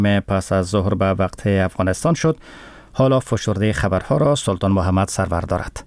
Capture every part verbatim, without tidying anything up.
پس از ظهر به وقت افغانستان شد. حالا فشرده خبرها را سلطان محمد سرور دارد.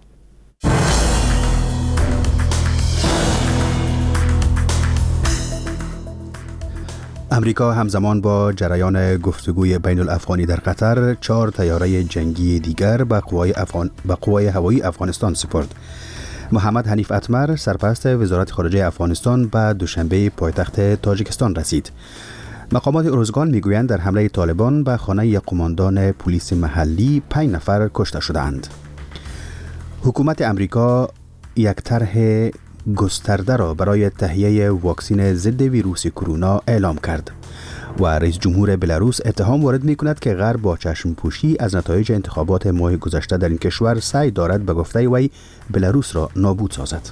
امریکا همزمان با جریان گفتگوی بین الافغانی در قطر چهار طیاره جنگی دیگر به قوای, افغان... به قوای هوایی افغانستان سپرد. محمد حنیف اتمر سرپرست وزارت خارجه افغانستان به دوشنبه پایتخت تاجیکستان رسید. مقامات ارزگان میگویند در حمله طالبان به خانه یک قماندان پلیس محلی پنج نفر کشته شدند. حکومت امریکا یک طرح گسترده را برای تهیه واکسن ضد ویروس کرونا اعلام کرد و رئیس جمهور بلاروس اتهام وارد می کند که غرب با چشم پوشی از نتایج انتخابات ماه گذشته در این کشور سعی دارد به گفته وی بلاروس را نابود سازد.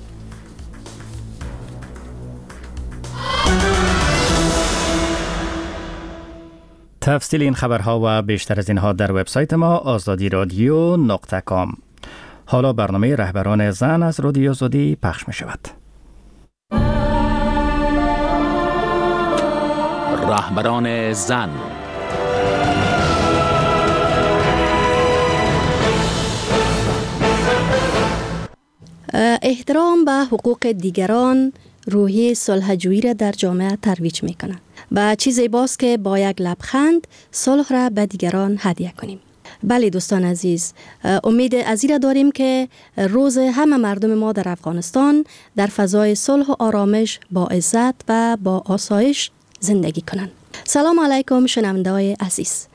تفصیل این خبرها و بیشتر از اینها در وبسایت ما آزادی رادیو نقطه کام. حالا برنامه رهبران زن از رادیو آزادی پخش می شود. رهبران زن. احترام به حقوق دیگران روحیه صلح‌جویی را در جامعه ترویج می کند. و چیزی باست که با یک لبخند صلح را به دیگران هدیه کنیم. بله دوستان عزیز، امید از این را داریم که روز همه مردم ما در افغانستان در فضای صلح و آرامش با عزت و با آسایش زندگی کنند. سلام علیکم شنونده‌های عزیز.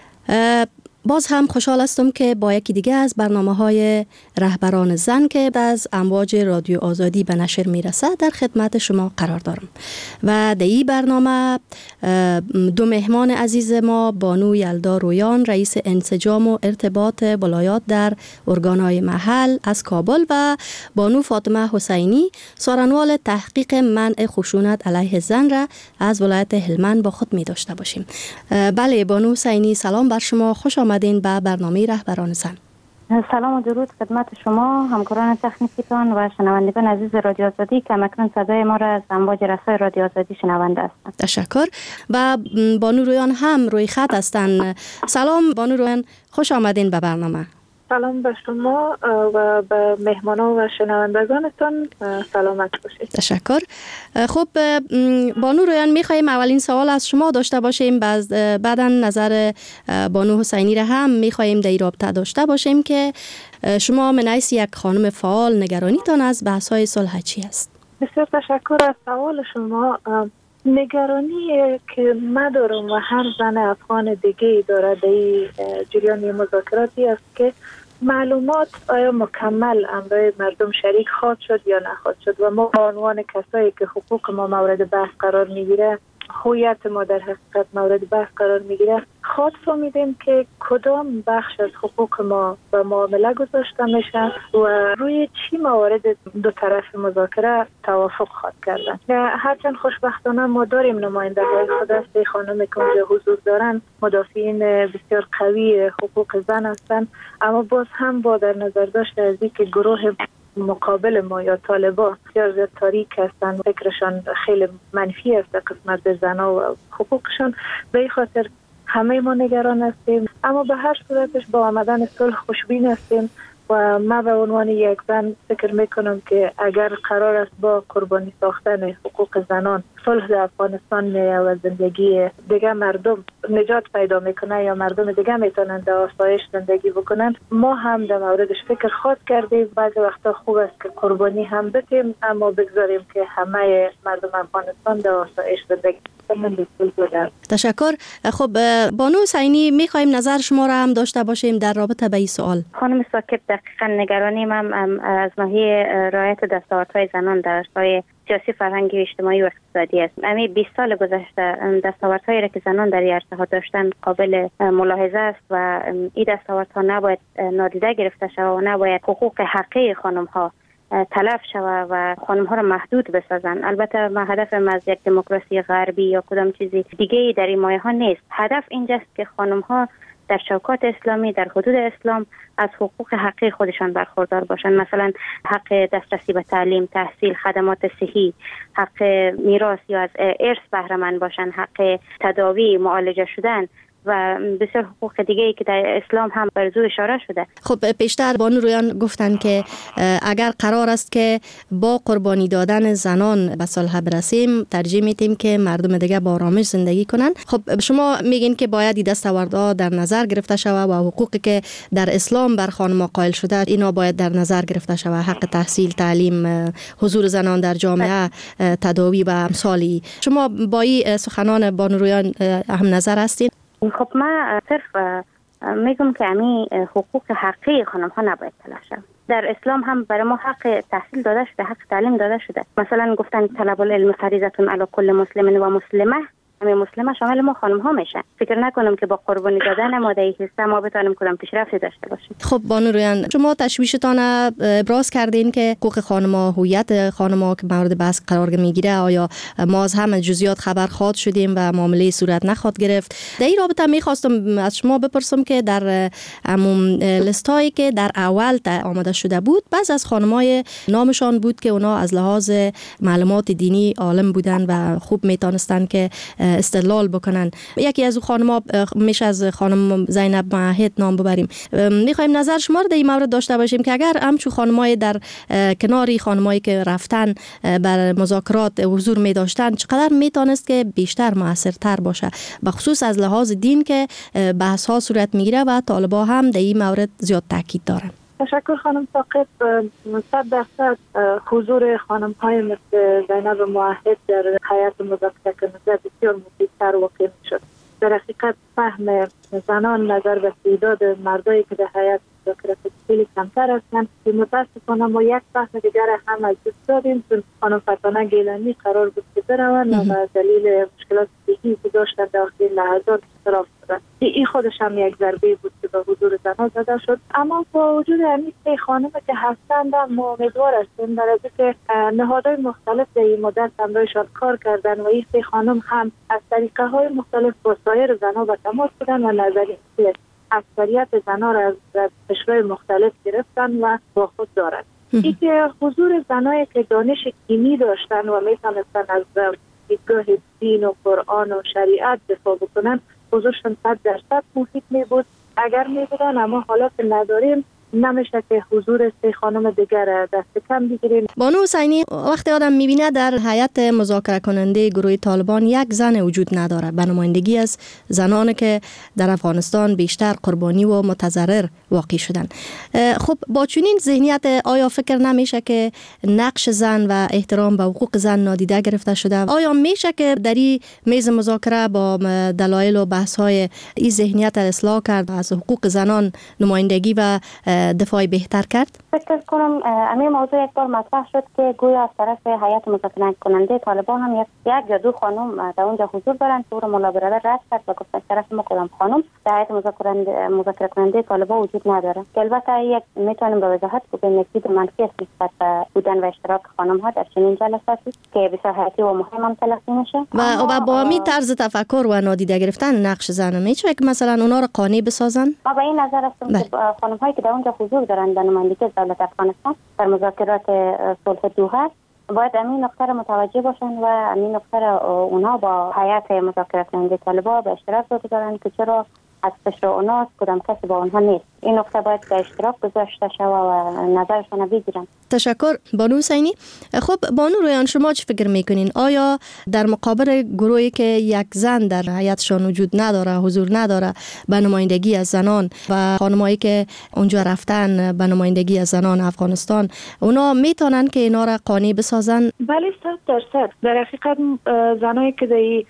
باز هم خوشحال هستم که با یکی دیگه از برنامه‌های رهبران زن که از امواج رادیو آزادی به نشر میرسه در خدمت شما قرار دارم. و در این برنامه دو مهمان عزیز ما، بانو یلدا رویان رئیس انسجام و ارتباط ولایات در ارگان‌های محل از کابل و بانو فاطمه حسینی سارنوال تحقیق منع خشونت علیه زن را از ولایت هلمند با خود می داشته باشیم. بله بانو حسینی، سلام بر شما، خوش آمدین به برنامه رهبران زن. سلام و درود خدمت شما همکاران تکنیکیتان و شنوندگان عزیز رادیو آزادی که مکنون صدای ما را از امواج رسای رادیو آزادی شنونده هستند. تشکر. و بانو رویان هم روی خط هستند. سلام بانو رویان، خوش آمدین به برنامه. سلام به شما و به مهمانان و شنوندگانتان، سلامت باشید. تشکر. خب بانو رویان، میخواییم اولین سوال از شما داشته باشیم، بعدا نظر بانو حسینی را هم میخواییم در این رابطه داشته باشیم که شما من حیث یک خانم فعال نگرانیتان از بحث‌های صلح چی است؟ بسیار تشکر از سوال شما. نگرانی که من دارم و هر زن افغان دیگه داره در این جریان مذاکراتی است که معلومات آیا مکمل امرای مردم شریک خواهد شد یا نخواهد شد و ما به عنوان کسایی که حقوق ما مورد بحث قرار میگیره، هویت ما در حقیقت مورد بحث قرار میگیره، خواهد فهمیدیم که کدام بخش از حقوق ما به معامله گذاشته میشه و روی چی موارد دو طرف مذاکره توافق خواهد کردن. هرچند خوشبختانه ما داریم نماینده های خود است، خانم که اونجا حضور دارن مدافعین بسیار قوی حقوق زن هستند، اما باز هم با در نظر داشت از اینکه گروه مقابل ما یا طالبان بسیار زیاد تاریک هستند، فکرشان خیلی منفی است قسمت به زنها و حقوقشان، به این خاطر همه ما نگران هستیم. اما به هر صورتش با آمدن صلح خوشبین هستیم و من به عنوان یک زن فکر میکنم که اگر قرار است با قربانی ساختن حقوق زنان صلح در افغانستان میه و زندگی دیگه مردم نجات پیدا میکنه یا مردم دیگه میتونن در آسایش زندگی بکنن، ما هم در موردش فکر خود کردیم. بعضی وقتا خوب است که قربانی هم بدیم، اما بگذاریم که همه مردم افغانستان در آسایش زندگی کنن. تشکر. خب بانو حسینی، میخوایم نظر شما را هم داشته باشیم در رابطه با این سوال. خانم ساکت، دقیقاً نگرانی من از ناحیه رعایت دستاوردهای زنان در عرصه‌های سیاسی، فرهنگی، اجتماعی و اقتصادی است. همین بیست سال گذشته دستاوردهایی را که زنان در این عرصه‌ها داشتن قابل ملاحظه است و این دستاوردها نباید نادیده گرفته شود و نباید حقوق حقیقی خانم‌ها تلف شود و خانم‌ها را محدود بسازند. البته ما هدفم از یک دموکراسی غربی یا کدام چیزی دیگه در این مایه‌ها نیست. هدف اینجاست که خانم‌ها در چوکات اسلامی در حدود اسلام از حقوق حقیقی خودشان برخوردار باشند. مثلا حق دسترسی به تعلیم، تحصیل، خدمات صحی، حق میراث یا از ارث بهره مند باشند، حق تداوی، معالجه شدن و بسیار حقوق دیگه ای که در اسلام هم بر زو اشاره شده. خب پیشتر بانو رویان گفتن که اگر قرار است که با قربانی دادن زنان به صلح برسیم، ترجیح میدیم که مردم دیگه با آرامش زندگی کنن. خب شما میگین که باید این دستاوردها در نظر گرفته شود و حقوقی که در اسلام بر خانم قائل شده اینا باید در نظر گرفته شود، حق تحصیل، تعلیم، حضور زنان در جامعه، تداوی و امثالی. شما با این سخنان بانو رویان هم نظر هستین؟ خب من صرف میگم که امی حقوق حقیقی خانم ها نباید تلف شود. در اسلام هم برای ما حق تحصیل داده شده، حق تعلیم داده شده. مثلا گفتن طلب العلم فریضه علی کل مسلم و مسلمه، همه مسلمه شامل ما خانم ها میشن. فکر نکنم که با قربانی دادن ما در حصه ما بتونیم کدام پیشرفتی داشته باشیم. خب بانو رویان، شما تشویشتان ابراز کردین که حقوق خانم‌ها، هویت خانم‌ها که مورد بحث قرار میگیره، آیا ما از همه جزئیات خبر خواد شدیم و معامله صورت نخواد گرفت؟ در این رابطه میخواستم از شما بپرسم که در عموم لیستایی که در اول آماده شده بود، بعض از خانم‌های نامشان بود که اونا از لحاظ معلومات دینی عالم بودن و خوب میتونستن که استدلال بکنن. یکی از خانم‌ها میشه از خانم زینب معهد نام ببریم. میخوایم نظر شما رو در این مورد داشته باشیم که اگر همچون خانم‌های در کناری خانم‌هایی که رفتن بر مذاکرات حضور می داشتن، چقدر میتونست که بیشتر موثرتر باشه، بخصوص از لحاظ دین که بحث ها صورت میگیره و طالبا هم در این مورد زیاد تاکید دارن. تشکر خانم ثاقب. صد درصد حضور خانم های مثل زینب معهد در حیات مذاکره کننده بسیار مفیدتر واقع میشد. در حقیقت فهم زنان نظر به تعداد مردایی که در حیات مذاکره خیلی کمتر هستند که متاسفانه ما یک فهم دیگر هم از دست دادیم، چون خانم فتانه گیلانی قرار بود که بروند و دلیل مشکلات صحی که داشتن در آخرین لحظات اختلاف شدن. این خودش هم یک ضربه بود که به حضور زنان زده شد. اما با وجود همین سه خانم که هستند ما امیدوار هستیم در از که نهادهای مختلف در این مدت همراهشان کار کردن و این سه خانم هم از طریقه های مختلف با سایر زنها به تماس بودن و نظریه اکثریت زنها را از قشرهای مختلف گرفتن و با خود دارند. این که حضور زنایی که دانش دینی داشتن و میتونستن از دیدگاه دین و قرآن و شریعت دفاع بکنن، حضورشون صد درصد مفید می بود. اگر می بودن، اما حالا که نداریم نمیشه که حضور سه خانم دیگر دست کم بگیریم. بانو حسینی، وقتی آدم میبینه در هیئت مذاکره کننده گروه طالبان یک زن وجود نداره، به نمایندگی از زنانی که در افغانستان بیشتر قربانی و متضرر واقع شدن، خب با چنین ذهنیت آیا فکر نمیشه که نقش زن و احترام به حقوق زن نادیده گرفته شده؟ آیا میشه که در این میز مذاکره با دلایل و بحث های این ذهنیت اصلاح کرد، از حقوق زنان نمایندگی و دفاعی بهتر کرد؟ فکر کنم همین موضوع یک بار مطرح شد که گویا از طرف هیئت مذاکره کننده طالبان هم یک یک یا دو خانم در اونجا حضور دارن. طور مولا برادر رد کرد و گفت از طرف ما کدام خانم در هیئت مذاکره مذاکره کننده طالبان وجود نداره. که البته یک میتونیم به وضاحت بگیم نکته منفی است نسبت به بودن و اشتراک خانم ها در چنین جلساتی که بسیار حیاتی و مهم هم تلقی میشه. و و با می طرز تفکر و نادیده گرفتن نقش زن میشه که مثلا اونا رو قانع بسازن؟ ما به این نظر هستیم که خانم هایی که در اونجا حضور دارن به نمایندگی دولت افغانستان در مذاکرات صلح دوحه باید همین نقطه را متوجه باشن و همین نقطه را اونا با هیئت مذاکره کننده طالبان به اشتراک بگذارن که چرا از قشر اوناست کدام کسی با اونها نیست. این نقطه باید به اشتراک گذاشته شود و نظرشان بگیرن. تشکر بانو حسینی. خب بانو رویان، شما چه فکر میکنین؟ آیا در مقابل گروهی که یک زن در هیئتشان وجود نداره، حضور نداره، به نمایندگی از زنان و خانمایی که اونجا رفتن به نمایندگی از زنان افغانستان، اونا میتونن که اینا را قانع بسازن؟ بله صد درصد. در حقیقت زنایی که در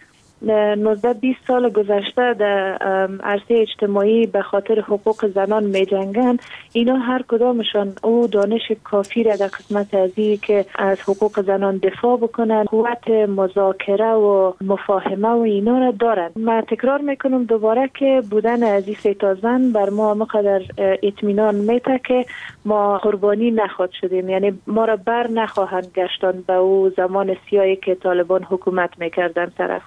نوزده بیست سال گذشته در عرصه اجتماعی به خاطر حقوق زنان می جنگن، اینا هر کدامشان او دانش کافی را در قسمت ازی که از حقوق زنان دفاع بکنن، قوت مذاکره و مفاهمه و اینا را دارن. من تکرار میکنم دوباره که بودن از این سه تا زن بر ما مقدر اطمینان میده که ما قربانی نخواد شدیم، یعنی ما را بر نخواهند گشتن به او زمان سیاهی که طالبان حکومت میکردن در افغانستان.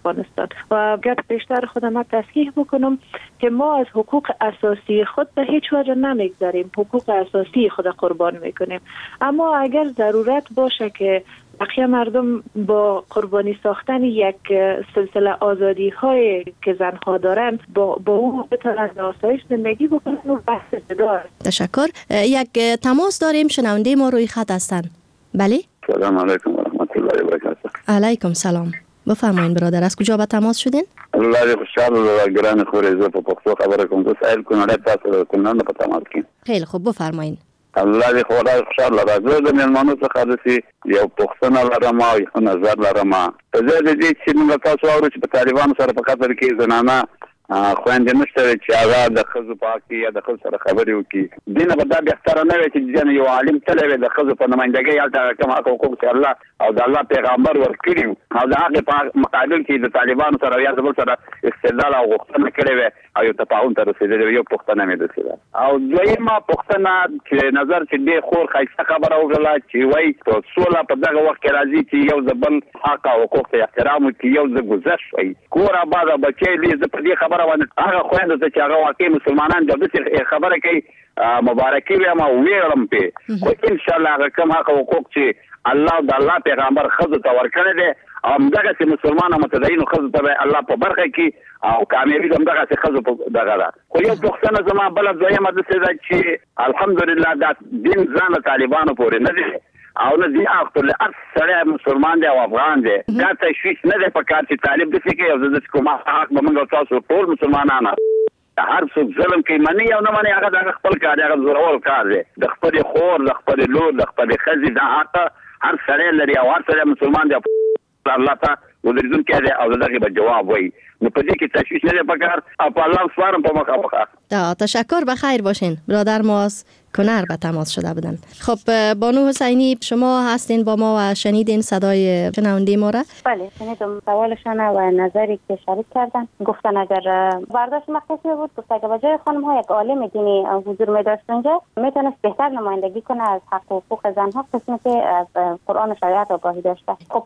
افغانستان. و گپ بیشتر خودم تصحیح بکنم که ما از حقوق اساسی خود به هیچ وجه نمیگذاریم، حقوق اساسی خود قربان میکنیم. اما اگر ضرورت باشه که بقیه مردم با قربانی ساختن یک سلسله آزادی های که زنها دارن با, با اون بتونن به آسایش زندگی بکنن و بحث جدا است. تشکر. یک تماس داریم، شنونده ما روی خط هستن. بله؟ سلام علیکم و رحمت الله و برکاته. علیکم سلام. بفرمایید برادر، از کجا به تماس شدین؟ الله خوشحال و گران خوریزه په پښتو خبره کوم. تاسو کومه تاسو کومه په تماس کې. خیلی خوب، بفرمایید. الله دې خدای خوشاله راځي. د مېلمانو څخه د سي یو پښتنه لرم او یو نظر لرم. په ځای دې چې موږ تاسو اورو چې په طالبانو سره په قطر کې زنانه خويندې نشته چې هغه د خزو پاکي یا د خزو سره خبرې وکړي. دینه به دا بهتره نه وي چې ځنه یو عالم تلوي د خزو په نمائندګۍ یا کوم حقوق چې الله او د الله پیغمبر ورکړي او د هغه په مقابل کې د طالبانو سره یا د بل سره استدلال او غوښتنه کړې وي او یو تفاهم ته رسیدلی یو پښتنه مې ده. او دویمه پښتنه چې نظر چې دې خور خایسته خبره وکړه چې وای په سوله په دغه وخت کې راځي چې یو ځبل حق او حقوق ته احترام وکړي، یو ځ گذشت وي کور آباد بچي دې په دې خبره باندې هغه خويند چې هغه واقعي مسلمانان د دې خبره کوي مبارکي وي ما ویرم په خو ان شاء الله هغه کوم حق او حقوق چې الله د الله پیغمبر خزو ته ورکړي دي او دغه چې مسلمانانو متدین خزو ته الله په برخه کې او کامیابی هم دغه چې خزو په دغه ده. خو یو پښتنه زما بل دویمه د څه ده چې الحمدلله دا دین ځان طالبانو پورې نه دي او نه دي اخر اکثر مسلمان دي او افغان دي. دا تشویش نه ده په کار چې طالب د څه کې او د کومه حق به موږ تاسو ټول مسلمانانو هر څوک ظلم کوي منی او نه منی هغه د خپل کار هغه زورور کار دی د خپل خور د خپل لور د خپل خزي د حق هر سره لري او هر سره مسلمان دی الله ته ودرځون کړي او دغه به جواب وای. نو په دې کې تشویش نه پکار او په الله سپارم په مخه مخه. تا تشکر، بخیر باشین. برادر ما از کنر به تماس شده بودن. خب بانو حسینی شما هستین با ما و شنیدین صدای شنونده ما را؟ بله شنیدم سوالشان و نظری که شریک کردن. گفتن اگر برداشت مختصی بود گفت اگر به جای خانم ها یک عالم دینی حضور می داشت اونجا میتونست بهتر نمایندگی کنه از حق و حقوق زنها، قسمی که از قرآن و شریعت آگاهی داشته. خب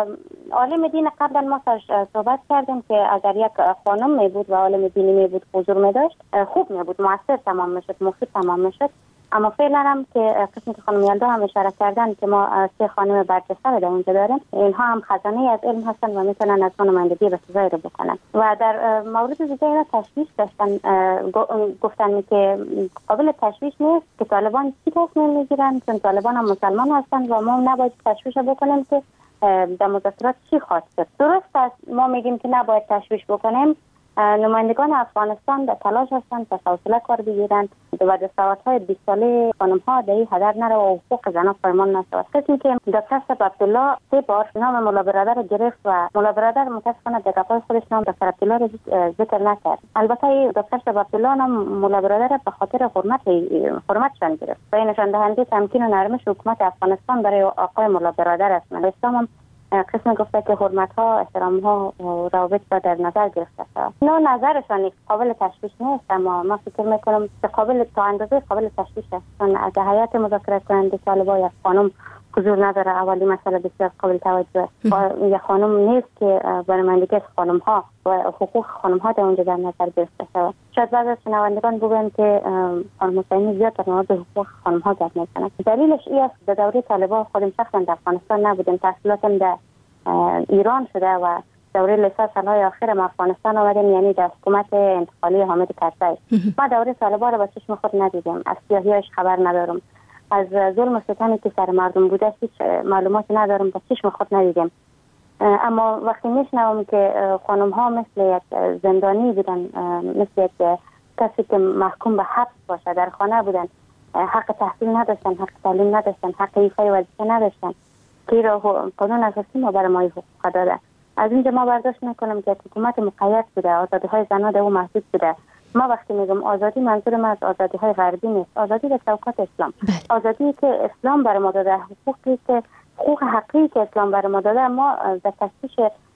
عالم دین قبلا ما صحبت کردیم که اگر یک خانم می بود و عالم دینی می بود حضور می داشت خوب می بود، موثر تمام میشد، مفید تمام میشد. اما فعلا هم که قسمی که خانم یلدا هم اشاره کردن که ما سه خانم برجسته در اونجا داریم، اینها هم خزانه از علم هستن و میتونن از نمایندگی به سزای رو بکنن. و در مورد دیگه اینا تشویش داشتن، گفتن که قابل تشویش نیست که طالبان چی تصمیم میگیرن، چون طالبان هم مسلمان هستن و ما نباید تشویش بکنیم که در مذاکرات چی خواهد شد. درست است ما میگیم که نباید تشویش بکنیم. نمایندگان افغانستان در تلاش هستند تا حوصله کار بگیرند و دستاوردهای بیست ساله خانم‌ها در این هدر نره و حقوق زنان پایمال نشود. کسی که دکتر صاحب عبدالله سه بار نام مولا برادر گرفت و مولا برادر متاسفانه در گپای خودش نام دکتر عبدالله را ذکر نکرد. البته دکتر صاحب عبدالله نام مولا برادر به خاطر حرمت حرمتشان گرفت. و این نشان دهنده تمکین و نرمش حکومت افغانستان برای آقای مولا برادر است. اسلام هم قسم گفته که حرمت ها، احترام ها و روابط را در نظر گرفته است. نه نظرشان قابل تشویش نیست، اما ما فکر میکنم که قابل تا اندازه قابل تشویش است. چون از هیئت مذاکره کننده طالبان یک خانم حضور نداره. اولی مسئله بسیار قابل توجه است. یک خانم نیست که برنامه‌ریزی خانم ها و حقوق خانم ها در اونجا در نظر گرفته شود. شاید بعضی از شنوندگان بگویند که خانم حسینی زیاد در مورد حقوق خانم ها گپ می‌زند. دلیلش این است در دوره طالبان خودم شخصا در افغانستان نبودم، تحصیلاتم در ایران شده و دوره لیسانس سالهای آخرم افغانستان آمدیم، یعنی در حکومت انتقالی حامد کرزی. ما دوره طالبان را با چشم خود ندیدیم، از سیاهی‌اش خبر ندارم، از ظلم و ستمی که سر مردم بوده هیچ معلوماتی ندارم، با چشم خود ندیدیم. اما وقتی میشنوم که خانم ها مثل یک زندانی بودن، مثل یک کسی که محکوم به حبس باشه در خانه بودن، حق تحصیل نداشتن، حق تعلیم نداشتن، حق ایفای وظیفه نداشتن، که را قانون اساسی ما برای ما حقوق داده. از اینجا ما برداشت میکنم که حکومت مقید بوده، آزادی های زنان در او محدود بوده. ما وقتی میگم آزادی منظور ما از آزادی های غربی نیست، آزادی در چوکات اسلام، آزادی که اسلام برای ما داده، حقوقی که حقوق حقیقی که اسلام برای ما داده، ما در تشخیص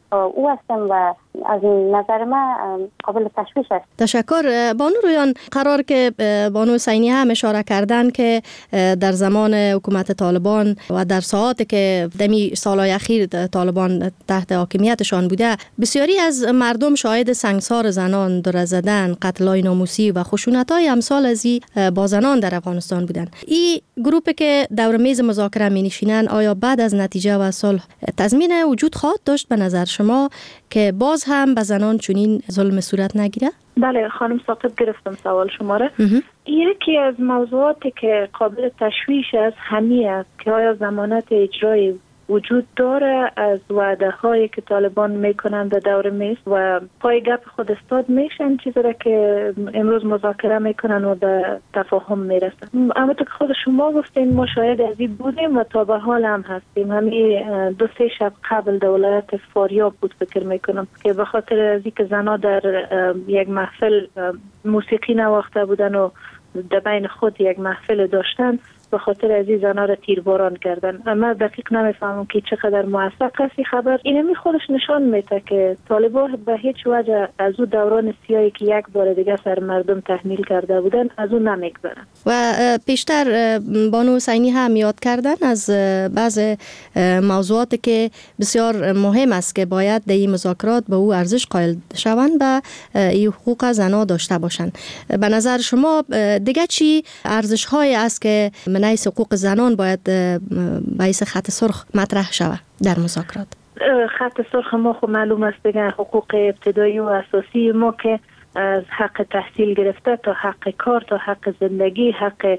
او هستم و از نظر من قابل تشویش است. تشکر. بانو رویان، قرار که بانو حسینی هم اشاره کردن که در زمان حکومت طالبان و در ساعاتی که دمی سالهای اخیر طالبان تحت حاکمیتشان بوده، بسیاری از مردم شاهد سنگسار زنان، دره زدن، قتل‌های ناموسی و خشونت‌های امثال از این با زنان در افغانستان بودن. این گروپی که دور میز مذاکره می‌نشینن، آیا بعد از نتیجه و صلح تضمین وجود خواهد داشت به نظر شما که باز هم به زنان چنین ظلم صورت نگیره؟ بله خانم ثاقب، گرفتم سوال شما را. یکی از موضوعاتی که قابل تشویش است همین است که آیا ضمانت اجرایی وجود داره از وعده هایی که طالبان میکنند به دور میز و پای گپ خود استاد میشن، چیزی را که امروز مذاکره میکنن و به تفاهم میرسن. اما تو که خود شما گفتین ما شاید از این بودیم و تا به حال هم هستیم. همین دو سه شب قبل در ولایت فاریاب بود فکر میکنم که به خاطر از اینکه زنها در یک محفل موسیقی نواخته بودن و در بین خود یک محفل داشتن، به خاطر از این زنها را تیرباران کردن. اما دقیق نمیفهمم که چقدر موثق است خبر. اینمی خودش نشان میده که طالبان به هیچ وجه از او دوران سیاهی که یک بار دیگه سر مردم تحمیل کرده بودن از او نمیگذرن. و پیشتر بانو حسینی هم یاد کردن از بعض موضوعاتی که بسیار مهم است که باید در این مذاکرات به او ارزش قائل شوند و این حقوق زنها داشته باشند. به نظر شما دیگه چی ارزش های است که من حیث حقوق زنان باید به حیث خط سرخ مطرح شود در مذاکرات؟ خط سرخ ما خب معلوم است دیگه، حقوق ابتدایی و اساسی ما که از حق تحصیل گرفته تا حق کار تا حق زندگی، حق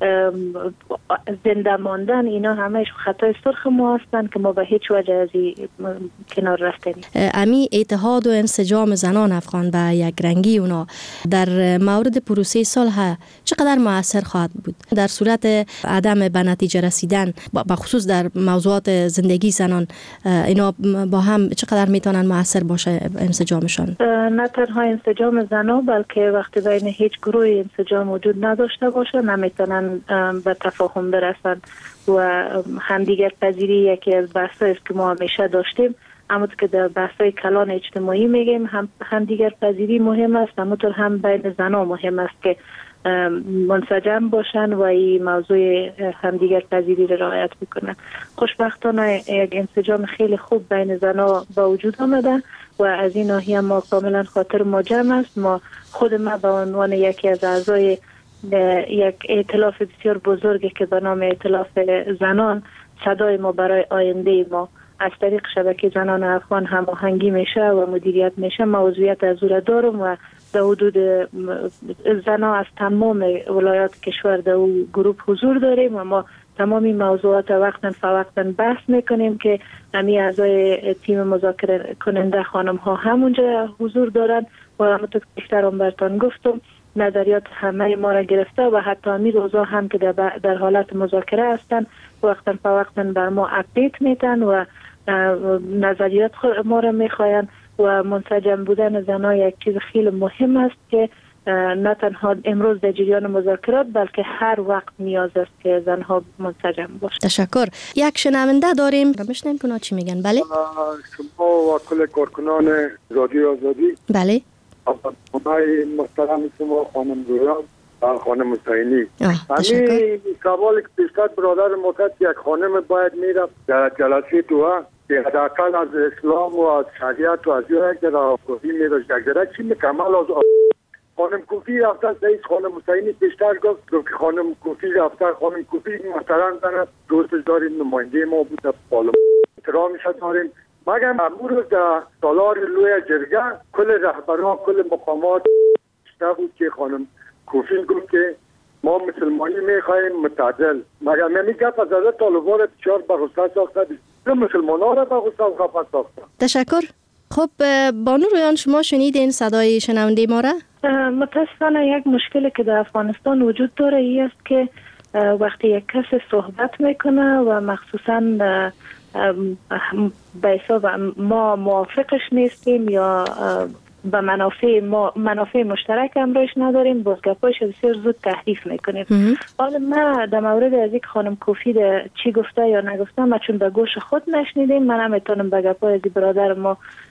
زنده ماندن، اینا همهش خطای سرخ ما هستند که ما به هیچ وجه از این کنار رفته نیست. امی اتحاد و انسجام زنان افغان به یک رنگی اونا در مورد پروسه صلح چقدر مؤثر خواهد بود در صورت عدم به نتیجه رسیدن، به خصوص در موضوعات زندگی زنان؟ اینا با هم چقدر میتونن مؤثر باشه انسجامشان؟ نه تنها انسجام زنان بلکه وقتی بین هیچ گروه انسجام وجود نداشته باشه نمیتونن به تفاهم برسند و همدیگر پذیری یکی از بحثایی است که ما همیشه داشتیم. اما که در بحثای کلان اجتماعی میگیم هم همدیگر پذیری مهم است، اما هم بین زنها مهم است که منسجم باشن و این موضوع همدیگر پذیری را رعایت بکنن. خوشبختانه یک انسجام خیلی خوب بین زنها با وجود آمده و از این ناحیه ما کاملا خاطر ما جمع است. ما خود ما به عنوان یکی از اعضای یک ائتلاف بسیار بزرگی که به نام ائتلاف زنان، صدای ما برای آینده ما از طریق شبکه زنان افغان هماهنگی میشه و مدیریت میشه. ما عضویت از او را دارم و در حدود زنان از تمام ولایات کشور در او گروه حضور داریم و ما تمامی موضوعات وقتا فوقتا بحث میکنیم که همین اعضای تیم مذاکره کننده خانم ها همونجا حضور دارن و همونطور که بیشترم برتان گفتم نظریات همه ما را گرفته و حتی همین روزا هم که در, در حالت مذاکره هستن وقتا فوقتا بر ما اپدیت میتن و نظریات ما را میخواین و منسجم بودن زنها یک چیز خیلی مهم است که نه تنها امروز در جریان مذاکرات بلکه هر وقت نیاز است که زنها منسجم باشند. تشکر. یک شنونده داریم، بشنویم که چی میگن. بله شما و کل کارکنان رادیو آزادی. بله خدای محترم شما خانم رویان و خانم حسینی. همین سوالی که پیشتر برادر مکت یک خانم باید میرفت در جلسه دعا که حداقل از اسلام و از شریعت و از یک در آفرادی میرفت یک در چی مکمل از خانم کوفی رفتن سعید خانم حسینی پیشتر گفت که خانم کوفی رفتن خانم کوفی محترم دارد دوستش داریم نماینده ما بود در پارلمان احترامش داریم مگر امروز در سالار لوی جرگه کل رهبران کل مقامات بود که خانم کوفی گفت که ما مسلمانی میخواهیم متعدل مگر نمیگه از از طالبان را بسیار بغض‌ها ساخته مسلمان ها را بغض‌ها و خفت ساخته. تشکر. خب بانو رویان شما شنیدین صدای شنونده ما را؟ متاسفانه یک مشکلی که در افغانستان وجود داره این است که وقتی یک کس صحبت میکنه و مخصوصا به حساب ما موافقش نیستیم یا به منافع ما منافع مشترک همراهش نداریم باز گپایش بسیار زود تحریف میکنیم. حالا ما در مورد از یک خانم کوفی چی گفته یا نگفته ما چون به گوش خود نشنیدیم من هم میتونم به گپای از برادر ما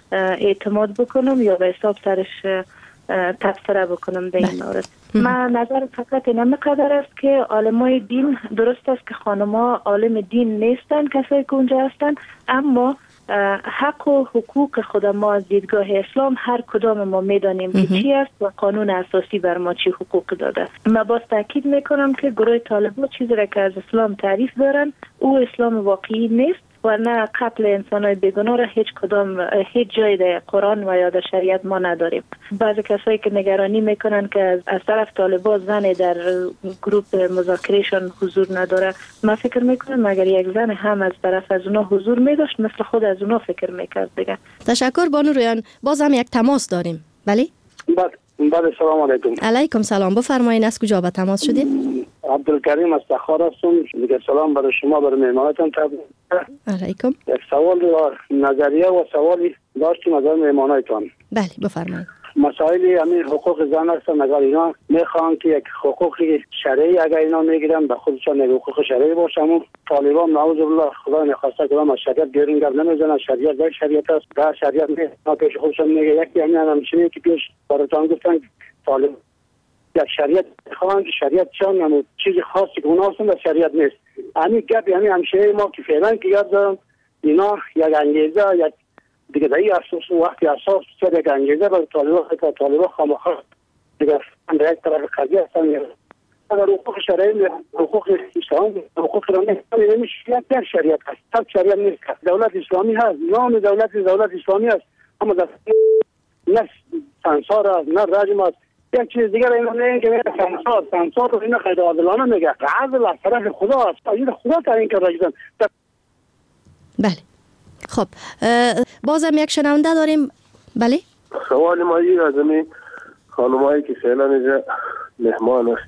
اعتماد بکنم یا به حساب سرش تبصره بکنم در این مورد. من نظر فقط این مقدر است که عالمای دین، درست است که خانم‌ها عالم دین نیستن کسایی که اونجا هستن، اما حق و حقوق خود ما از دیدگاه اسلام هر کدام ما میدانیم که چی است و قانون اساسی بر ما چی حقوق داده. من باز تاکید میکنم که گروه طالبان چیزی را که از اسلام تعریف دارن او اسلام واقعی نیست و نه قتل انسان‌های بیگناه را هیچ کدام هیچ جای در قرآن و یا در شریعت ما نداریم. بعضی کسایی که نگرانی میکنن که از طرف طالبان زن در گروپ مذاکرهشان حضور نداره، من فکر میکنم مگر یک زن هم از طرف از اونا حضور میداشت مثل خود از اونا فکر میکرد دیگه. تشکر بانو رویان. باز هم یک تماس داریم. بله؟ بله سلام علیکم. علیکم سلام. بفرمایید از کجا به تماس شدید؟ عبدالکریم از تخار هستم. میگم سلام برای شما، برای مهمانتون. علیکم. یک سوال و نظریه و سوالی داشتیم از مهمانتون. بله بفرمایید. مسائل همین حقوق زن هستن، اگر اینا میخوان که یک حقوق شرعی اگر اینا میگیرن به خودشان یک حقوق شرعی باشه، اما طالبان نعوذ بالله خدا نخواسته که ما شریعت گیرین گر نمیزنن، شریعت در شریعت است، در شریعت نه پیش خودشان میگه یکی همین همچنین که پیش براتون گفتن طالب یک شریعت خواهن که شریعت چون هم چیزی خاصی که اونا هستن در شریعت نیست. همین گپ همین همشه ما که فعلا که یاد دارم اینا یک انگیزه یک دیگه در این اساس وقتی اساس شد یک انگیزه برای طالبان که طالبان خامخواه دیگه در یک طرف قضیه هستن. اگر حقوق شرعی حقوق اسلام حقوق را نمیشه در شریعت هست، سب شریعت نیست. دولت اسلامی هست، نام دولت دولت اسلامی هست، اما در نه سانسور است نه رجم است. یک چیز دیگر اینا میگن که سانسور سانسور رو اینا خیلی عادلانه میگه، عادل از طرف خدا است، این خدا تعیین کرده است. بله. خب بازم یک شنونده داریم. بله سوال ما این از این خانمایی که فعلا اینجا مهمان است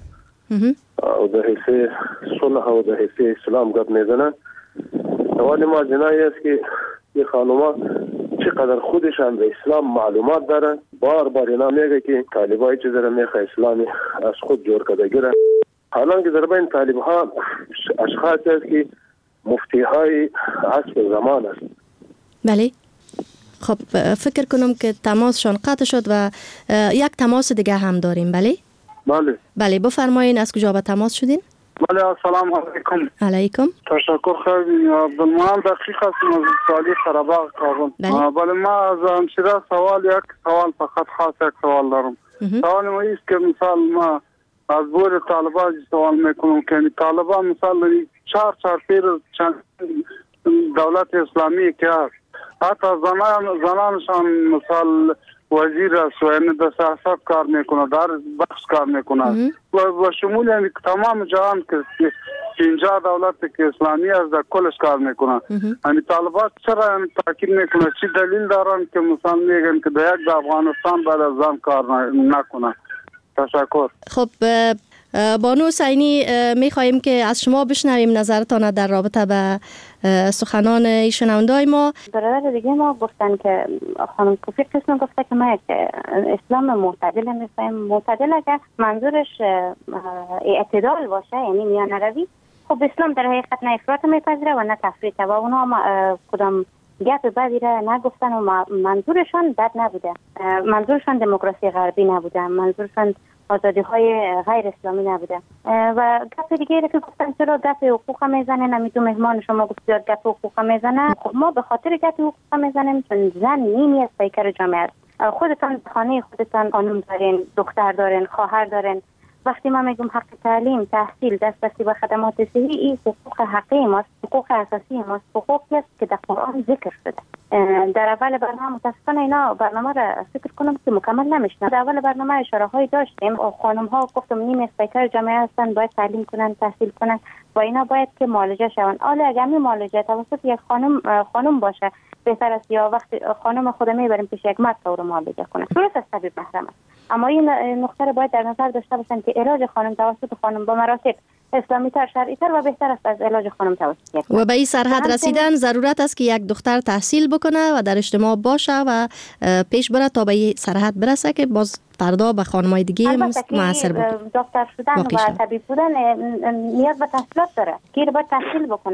و در حیث صلح و در حیث اسلام گپ میزنن، سوال ما جنایی است که این خانما چقدر خودشان به اسلام معلومات دارن. بار بار اینا میگه که طالبای چیز را میخواه اسلامی از خود جور کرده گیرن، حالا که در بین طالب ها اشخاص است که مفتی های عصر زمان است. بله. خب فکر کنم که تماسشان قطع شد و یک تماس دیگه هم داریم. بله بله بله بفرمایین از کجا به تماس شدین؟ بله السلام علیکم. علیکم. تشکر خیلی. عبدالمنان دقیق هستم از سالی قره‌باغ کابل. بله. بله ما از همشیره سوال یک سوال فقط خاص یک سوال دارم. سوال ما ایست که مثال ما از بور طالبان سوال میکنم که طالبان مثال چهار چهار پیر چند دولت اسلامی که هست، حتی زنان زنانشان مثال وزیر است و یعنی در سیاست کار میکنه، در بخش کار میکنه و, و شمول یعنی تمام جهان که اینجا دولت که اسلامی است در کلش کار میکنه. یعنی طالبان چرا یعنی تاکید میکنه؟ چی دلیل دارن که مثلا میگن که در یک افغانستان بعد از زن کار نکنه؟ تشکر. خب بانو حسینی میخواییم که از شما بشنویم نظرتان در رابطه به سخنان شنونده‌های ما. برادر دیگه ما گفتن که خانم کوفی قسم گفته که ما اسلام معتدل می‌فهمیم. معتدل اگر منظورش اعتدال باشه یعنی میانه روی، خب اسلام در حقیقت نه افراط میپذیره و نه تفریط و اونا کدام گپ بدی را نگفتن و منظورشان بد نبوده، منظورشان دموکراسی غربی نبوده، منظورشان آزادی های غیر اسلامی نبوده. و گپ دیگه که گفتن چرا گپ حقوق میزنن، نمیدونم مهمان شما گفتید گپ حقوق میزنن. خب ما به خاطر گپ حقوق میزنیم چون زن نیمی از پیکر جامعه است. خودتان خانه خودتان خانم دارین، دختر دارین، خواهر دارین. وقتی ما میگم حق تعلیم، تحصیل، دسترسی به خدمات صحی، این حقوق حقیقی ماست، حقوق اساسی ماست، حقوقی است که در قرآن ذکر شده. در اول برنامه متاسفانه اینا برنامه را فکر کنم که مکمل نمیشنن. در اول برنامه اشاره های داشتیم، خانم ها گفتم نیم اسپیکر جامعه هستن، باید تعلیم کنن، تحصیل کنن و اینا باید که معالجه شون. حالا اگر می معالجه توسط یک خانم خانم باشه بهتر است یا وقتی خانم خود میبریم پیش یک مرد رو معالجه کنه. درست است طبیب محرم است، اما این نقطه را باید در نظر داشته باشن که علاج خانم توسط خانم با مراتب اسلامی تر، شرعی تر و بهتر است از علاج خانم توسط یک و به این سرحد رسیدن ضرورت است که یک دختر تحصیل بکنه و در اجتماع باشه و پیش بره تا به این سرحد برسه که باز فردا به خانمای دیگه موثر بود. دکتر شدن و طبیب بودن نیاز به تحصیلات داره که باید تحصیل بکنه.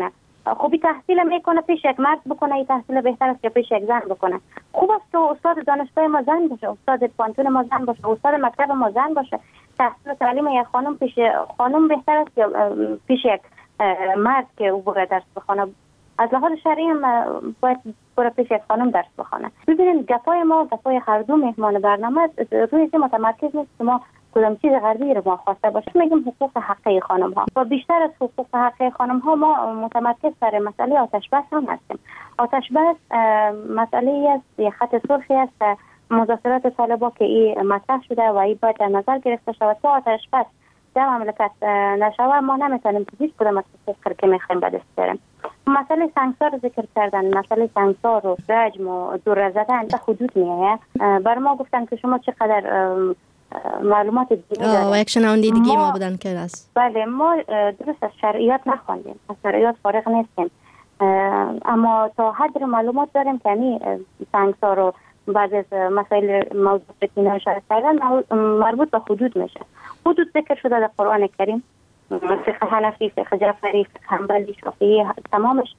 خوبی تحصیل میکنه پیش یک مرد بکنه، این تحصیل بهتر است که پیش یک زن بکنه. خوب است که استاد دانشگاه ما زن باشه، استاد پانتون ما زن باشه، استاد مکتب ما زن باشه. تحصیل و تعلیم یک خانم پیش خانم بهتر است که پیش یک مرد که او بره درس بخونه. از لحاظ شرعی هم باید بره پیش یک خانم درس بخونه. ببینید گپای ما گپای هر دو مهمان برنامه روی این متمرکز نیست که ما کدام چیز غربی رو ما خواسته باشیم. میگیم حقوق حقیقی خانم ها و بیشتر از حقوق حقیقی خانم ها ما متمرکز سر مسئله آتش بس هم هستیم. آتش بس مسئله است، یک خط سرخی است مذاکرات طالبان که این مطرح شده و این باید در نظر گرفته شود. تا آتش بس در مملکت نشود ما نمیتونیم هیچ کدام از حقوق که میخوایم به دست بیاریم. مسئله سنگسار رو ذکر کردن، مسئله سنگسار و رجم و دور زدن به حدود میایه. بر ما گفتن که شما چقدر معلومات دینی دارید. و یک شنونده دیگه ما بودن که است. بله ما درست از شرعیات نخواندیم، از شرعیات فارغ نیستیم، اما تا حد معلومات داریم که این سنگسار و بعض از مسائل موضوع که اشاره کردن مربوط به حدود میشه. حدود ذکر شده در قرآن کریم، فقه حنفی، فقه جعفری، فقه حنبلی، شافعی تمامش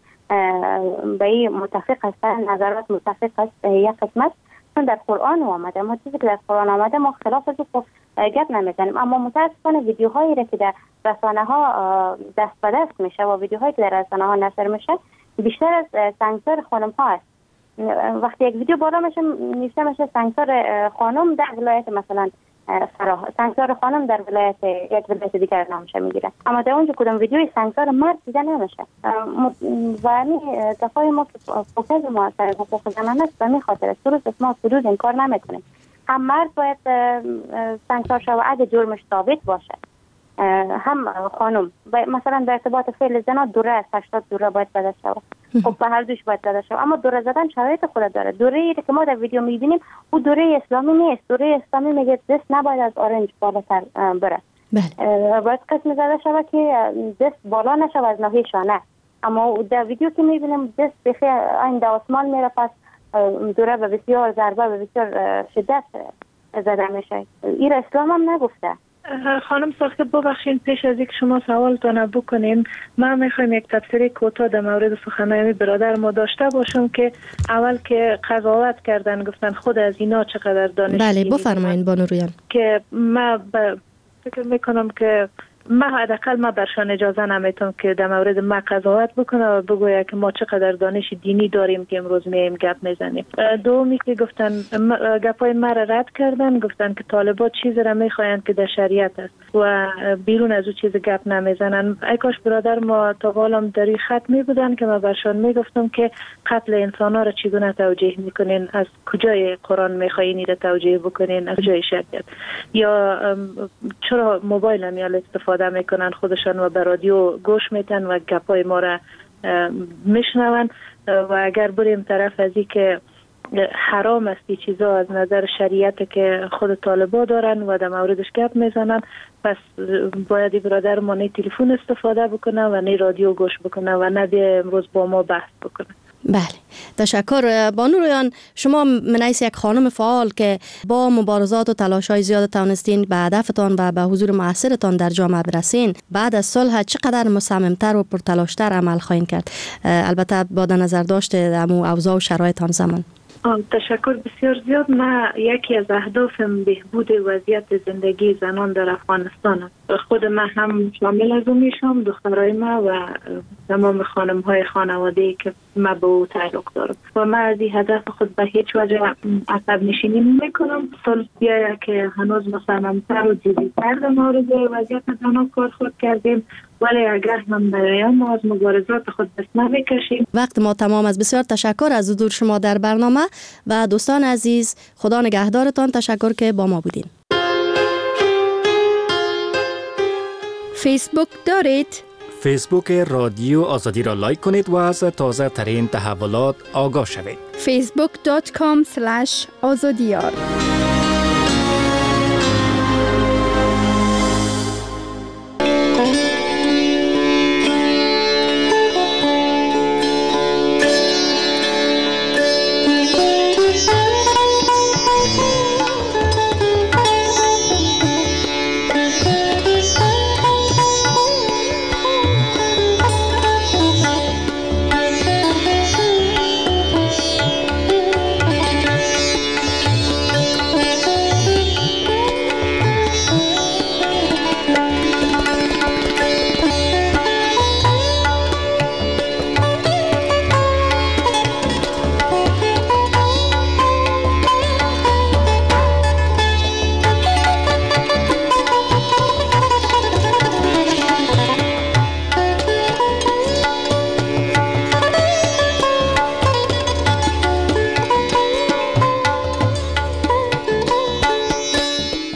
به این متفق هستن، نظرات متفق است. یک قسمت چون در قرآن آمده، ما چیزی که در قرآن آمده ما خلاف از او گپ نمیزنیم، اما متاسفانه ویدیوهایی را که در رسانه ها دست به دست میشه و ویدیوهایی که در رسانه ها نشر میشه بیشتر از سنگسار خانم ها است. وقتی یک ویدیو بالا میشه نوشته میشه سنگسار خانم در ولایت مثلا فراه، سنگسار خانم در ولایت یک ولایت دیگر نامش میگیره، اما در اونجا کدام ویدیوی سنگسار مرد دیده نمیشه. و همین دفاع ما که فوکس ما سر حقوق زنان است به این خاطر است. درست ما حدود این کار نمیکنیم. هم مرد باید سنگسار شود اگه جرمش ثابت باشه، هم خانم مثلا در ارتباط فعل زنا دوره از هشتاد دوره باید زده شود. خب به هر دوش باید زده شود، اما دوره زدن شرایط خود داره. دوره که ما در ویدیو میبینیم او دوره اسلامی نیست. دوره اسلامی میگه دست نباید از آرنج بالاتر بره. بله. باید قسم زده شود که دست بالا نشود از ناحیه شانه، اما در ویدیو که میبینیم دست بخی این در آسمان میره، پس دوره به بسیار ضربه به بسیار شدت زده میشه. این اسلام هم نگفته. خانم ساخته ببخشید پیش از اینکه شما سوالتان بکنیم من میخوایم یک تفسیر کوتاه در مورد سخنرانی برادر ما داشته باشم که اول که قضاوت کردن گفتن خود از اینا چقدر دانش. بله بفرمایید بانو رویان. که من فکر میکنم که ما حداقل ما برشان اجازه نمیتونم که در مورد ما قضاوت بکنه و بگوید که ما چقدر دانش دینی داریم که امروز میایم گپ میزنیم. دومی که گفتن گپای ما را رد کردن، گفتن که طالبات چیزی را میخواین که در شریعت است و بیرون از او چیز گپ نمیزنن. ای کاش برادر ما تا بالام در این خط می بودن که ما برشان میگفتم که قتل انسان ها را چگونه توجیه میکنین، از کجای قرآن میخواین این را توجیه بکنین، از کجای شریعت، یا چرا موبایل نمیال استفاده میکنن خودشان و به رادیو گوش میتن و گپای ما را میشنون. و اگر بریم طرف از این که حرام است این چیزا از نظر شریعت که خود طالبا دارن و در موردش گپ میزنن، پس باید برادر ما نه تلفن استفاده بکنه و نه رادیو گوش بکنه و نه بیا امروز با ما بحث بکنه. بله تشکر بانو رویان. شما من حیث یک خانم فعال که با مبارزات و تلاش‌های زیاد توانستین به هدفتان و به حضور موثرتان در جامعه برسین، بعد از صلح چقدر مصممتر و پرتلاشتر عمل خواهید کرد، البته با در نظر داشت امو اوضاع و شرایط آن زمان؟ تشکر بسیار زیاد. من یکی از اهدافم بهبود وضعیت زندگی زنان در افغانستان است. خود من هم شامل از اون میشم، دخترای ما و تمام خانم های خانواده‌ای که من به او تعلق دارم و من از این هدف خود به هیچ وجه عقب نشینی نمی‌کنم. صلح بیاید که هنوز مصمم‌تر و جدی‌تر در مورد وضعیت زنان کار خود کردیم، ولی اگر هم برای ما از مبارزات خود دست نمی‌کشیم. وقت ما تمام است. بسیار تشکر از حضور شما در برنامه و دوستان عزیز خدا نگهدارتان. تشکر که با ما بودین. فیسبوک دارید؟ فیسبوک رادیو آزادی را لایک کنید و از تازه ترین تحولات آگاه شوید. فیسبوک دات کام اسلش آزادیار